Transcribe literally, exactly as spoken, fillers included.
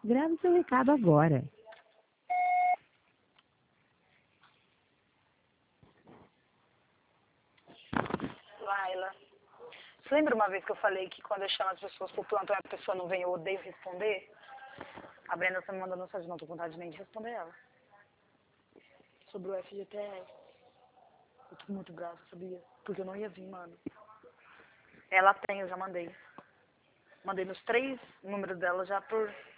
Grave seu recado agora. Laila, você lembra uma vez que eu falei que quando eu chamo as pessoas pro plantão e a pessoa não vem, eu odeio responder? A Brenda tá me mandando mensagem, não tô com vontade nem de responder ela. Sobre o F G T S. Eu tô muito brava, sabia? Porque eu não ia vir, mano. Ela tem, eu já mandei. Mandei nos três números dela já por